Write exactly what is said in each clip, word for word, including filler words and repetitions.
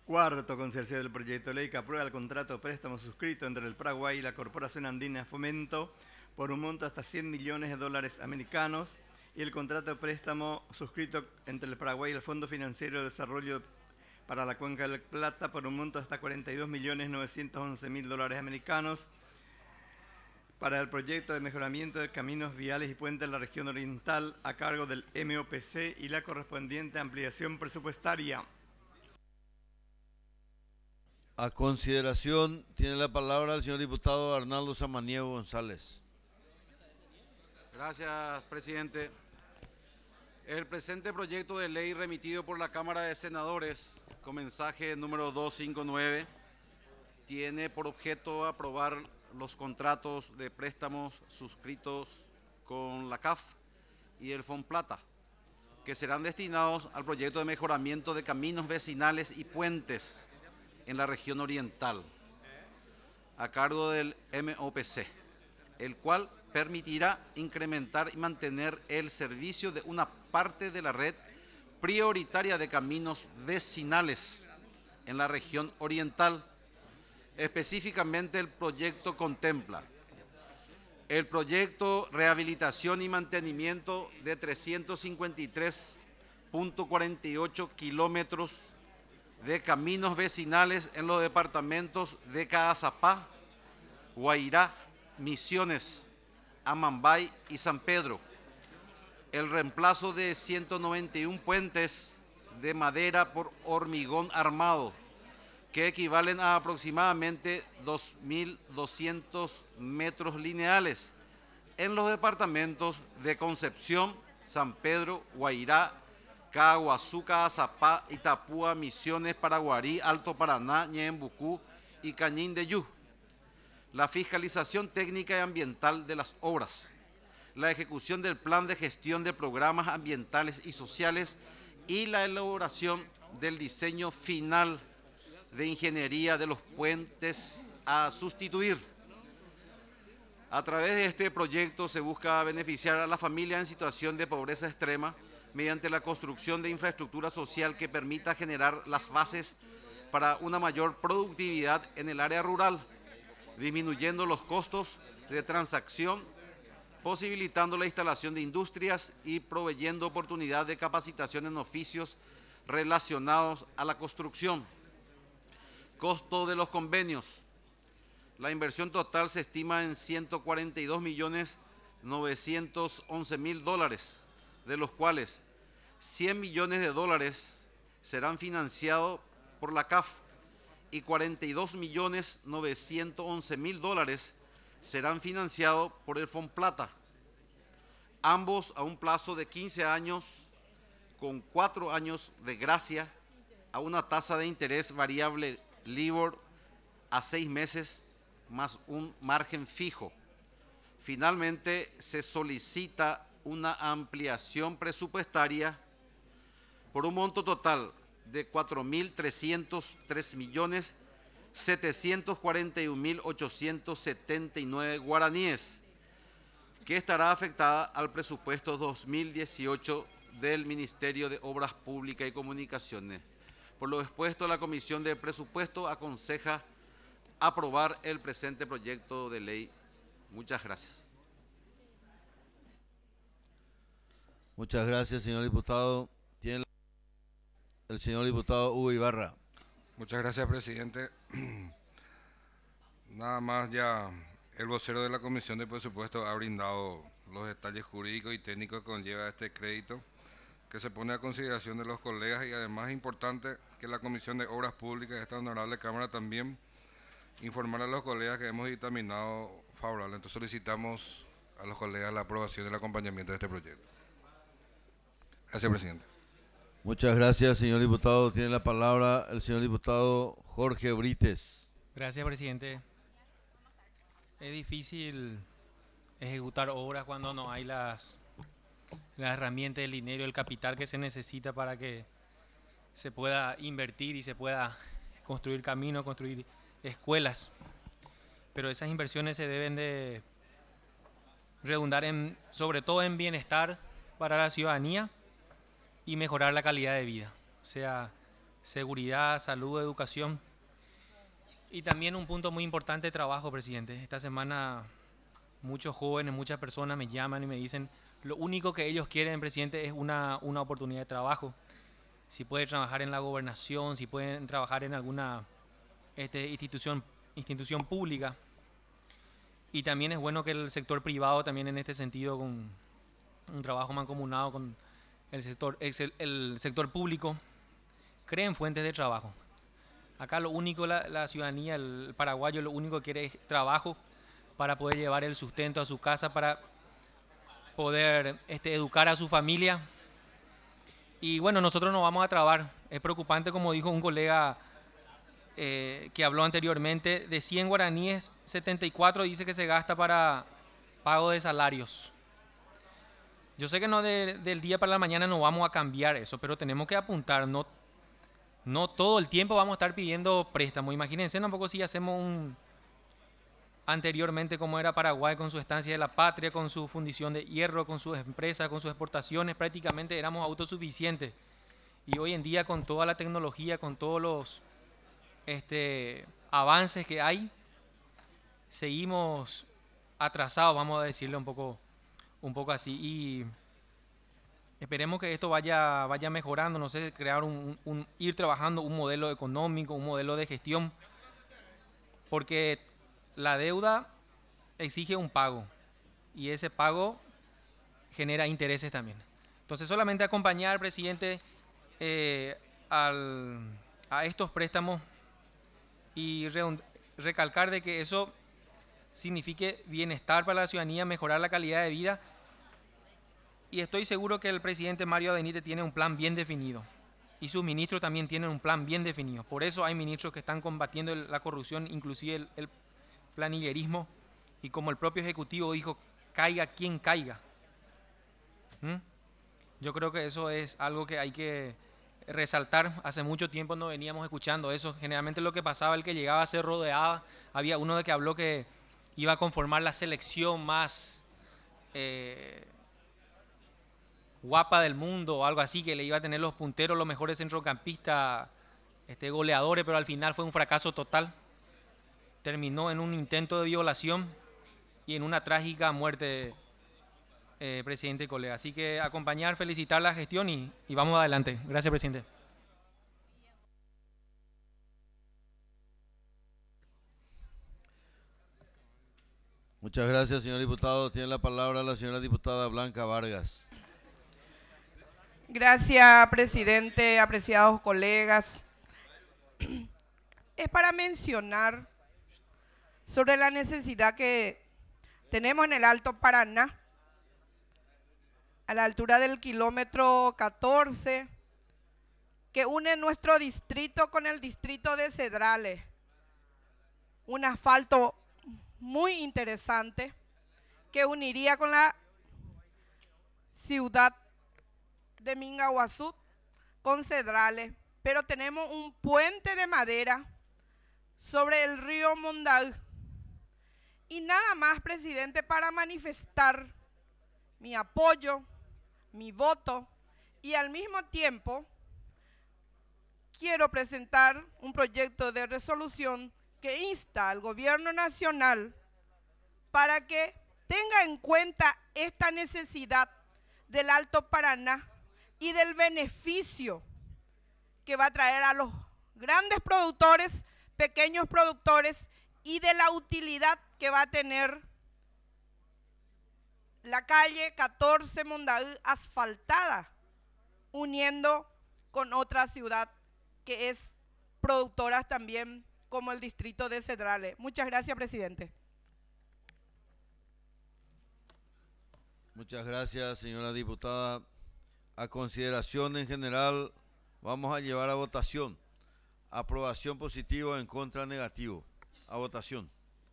Cuarto, consideración del proyecto de ley que aprueba el contrato de préstamo suscrito entre el Paraguay y la Corporación Andina de Fomento por un monto hasta cien millones de dólares americanos y el contrato de préstamo suscrito entre el Paraguay y el Fondo Financiero de Desarrollo para la Cuenca del Plata por un monto hasta cuarenta y dos millones novecientos once mil dólares americanos para el proyecto de mejoramiento de caminos viales y puentes de la región oriental a cargo del M O P C y la correspondiente ampliación presupuestaria. A consideración tiene la palabra el señor diputado Arnaldo Samaniego González. Gracias, presidente. El presente proyecto de ley remitido por la Cámara de Senadores, con mensaje número doscientos cincuenta y nueve, tiene por objeto aprobar los contratos de préstamos suscritos con la C A F y el FONPLATA, que serán destinados al proyecto de mejoramiento de caminos vecinales y puentes en la región oriental, a cargo del M O P C, el cual permitirá incrementar y mantener el servicio de una parte de la red prioritaria de caminos vecinales en la región oriental. Específicamente, el proyecto contempla el proyecto rehabilitación y mantenimiento de trescientos cincuenta y tres punto cuarenta y ocho kilómetros de caminos vecinales en los departamentos de Caazapá, Guairá, Misiones, Amambay y San Pedro. El reemplazo de ciento noventa y uno puentes de madera por hormigón armado, que equivalen a aproximadamente dos mil doscientos metros lineales en los departamentos de Concepción, San Pedro, Guairá, Caguazú, Caazapá, Itapúa, Misiones, Paraguarí, Alto Paraná, Ñeembucú y Cañín de Yu. La fiscalización técnica y ambiental de las obras, la ejecución del plan de gestión de programas ambientales y sociales y la elaboración del diseño final de ingeniería de los puentes a sustituir. A través de este proyecto se busca beneficiar a la familia en situación de pobreza extrema mediante la construcción de infraestructura social que permita generar las bases para una mayor productividad en el área rural, disminuyendo los costos de transacción, posibilitando la instalación de industrias y proveyendo oportunidad de capacitación en oficios relacionados a la construcción. Costo de los convenios. La inversión total se estima en ciento cuarenta y dos millones novecientos once mil dólares, de los cuales cien millones de dólares serán financiados por la C A F y cuarenta y dos millones novecientos once mil dólares serán financiados por el FONPLATA, ambos a un plazo de quince años con cuatro años de gracia a una tasa de interés variable LIBOR a seis meses más un margen fijo. Finalmente, se solicita una ampliación presupuestaria por un monto total de cuatro mil trescientos tres millones setecientos cuarenta y un mil ochocientos setenta y nueve guaraníes, que estará afectada al presupuesto dos mil dieciocho del Ministerio de Obras Públicas y Comunicaciones. Por lo expuesto, la Comisión de Presupuesto aconseja aprobar el presente proyecto de ley. Muchas gracias. Muchas gracias, señor diputado. Tiene el señor diputado Hugo Ibarra. Muchas gracias, presidente. Nada más, ya el vocero de la Comisión de Presupuestos ha brindado los detalles jurídicos y técnicos que conlleva este crédito, que se pone a consideración de los colegas, y además es importante que la Comisión de Obras Públicas de esta honorable Cámara también informar a los colegas que hemos dictaminado favorable. Entonces solicitamos a los colegas la aprobación y el acompañamiento de este proyecto. Gracias, presidente. Muchas gracias, señor diputado. Tiene la palabra el señor diputado Jorge Brites. Gracias, presidente. Es difícil ejecutar obras cuando no hay las, las herramientas, el dinero, el capital que se necesita para que se pueda invertir y se pueda construir caminos, construir escuelas. Pero esas inversiones se deben de redundar en, sobre todo en bienestar para la ciudadanía y mejorar la calidad de vida. O sea, seguridad, salud, educación. Y también un punto muy importante, trabajo, presidente. Esta semana muchos jóvenes, muchas personas me llaman y me dicen, lo único que ellos quieren, presidente, es una, una oportunidad de trabajo. Si pueden trabajar en la gobernación, si pueden trabajar en alguna este, institución, institución pública. Y también es bueno que el sector privado también en este sentido, con un trabajo mancomunado con el sector, el, el sector público, creen fuentes de trabajo. Acá lo único, la, la ciudadanía, el paraguayo, lo único que quiere es trabajo para poder llevar el sustento a su casa, para poder este, educar a su familia. Y bueno, nosotros nos vamos a trabar. Es preocupante, como dijo un colega eh, que habló anteriormente, de cien guaraníes, setenta y cuatro dice que se gasta para pago de salarios. Yo sé que no de, del día para la mañana no vamos a cambiar eso, pero tenemos que apuntar, no, no todo el tiempo vamos a estar pidiendo préstamo. Imagínense tampoco si hacemos un anteriormente como era Paraguay con su estancia de la patria, con su fundición de hierro, con sus empresas, con sus exportaciones, prácticamente éramos autosuficientes. Y hoy en día con toda la tecnología, con todos los este, avances que hay, seguimos atrasados, vamos a decirle un poco, un poco así. Y esperemos que esto vaya, vaya mejorando, no sé, crear un, un, ir trabajando un modelo económico, un modelo de gestión, porque la deuda exige un pago y ese pago genera intereses también. Entonces solamente acompañar, presidente, eh, al, a estos préstamos y re, recalcar de que eso signifique bienestar para la ciudadanía, mejorar la calidad de vida. Y estoy seguro que el presidente Mario Adenite tiene un plan bien definido y sus ministros también tienen un plan bien definido. Por eso hay ministros que están combatiendo la corrupción, inclusive el, el planillerismo, y como el propio Ejecutivo dijo, caiga quien caiga. ¿Mm? Yo creo que eso es algo que hay que resaltar. Hace mucho tiempo no veníamos escuchando eso. Generalmente lo que pasaba, el que llegaba se rodeaba. Había uno de que habló que iba a conformar la selección más eh, guapa del mundo o algo así, que le iba a tener los punteros, los mejores centrocampistas, este, goleadores, pero al final fue un fracaso total. Terminó en un intento de violación y en una trágica muerte, eh, presidente y colega. Así que acompañar, felicitar la gestión y, y vamos adelante. Gracias, presidente. Muchas gracias, señor diputado. Tiene la palabra la señora diputada Blanca Vargas. Gracias, presidente, apreciados colegas. Es para mencionar sobre la necesidad que tenemos en el Alto Paraná, a la altura del kilómetro catorce, que une nuestro distrito con el distrito de Cedrales. Un asfalto muy interesante que uniría con la ciudad de Mingaguazú con Cedrales, pero tenemos un puente de madera sobre el río Mondaú. Y nada más, presidente, para manifestar mi apoyo, mi voto, y al mismo tiempo quiero presentar un proyecto de resolución que insta al gobierno nacional para que tenga en cuenta esta necesidad del Alto Paraná y del beneficio que va a traer a los grandes productores, pequeños productores, y de la utilidad que va a tener la calle catorce Mondaú asfaltada, uniendo con otra ciudad que es productora también, como el distrito de Cedrales. Muchas gracias, presidente. Muchas gracias, señora diputada. A consideración en general, vamos a llevar a votación. Aprobación positivo, en contra negativo. A votación.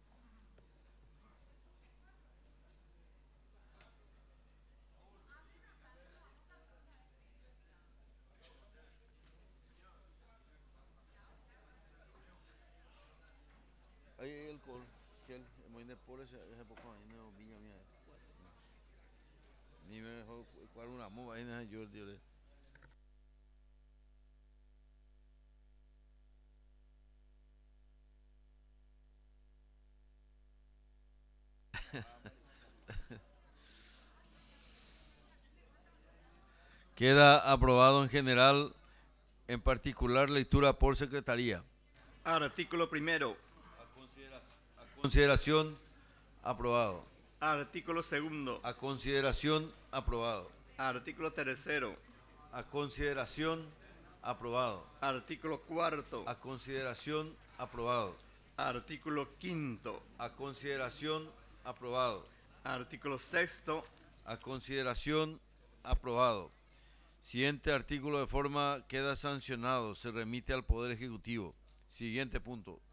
Ahí el alcohol, gel, muy por ese poco ahí no viña mía. Ni me dejó, ကွာ una mova ahí na yo Queda aprobado en general, en particular lectura por secretaría. Artículo primero. A consideración, aprobado. Artículo segundo. A consideración, aprobado. Artículo tercero. A consideración, aprobado. Artículo cuarto. A consideración, aprobado. Artículo quinto. A consideración, aprobado. Artículo sexto. A consideración, aprobado. Siguiente artículo de forma queda sancionado. Se remite al Poder Ejecutivo. Siguiente punto.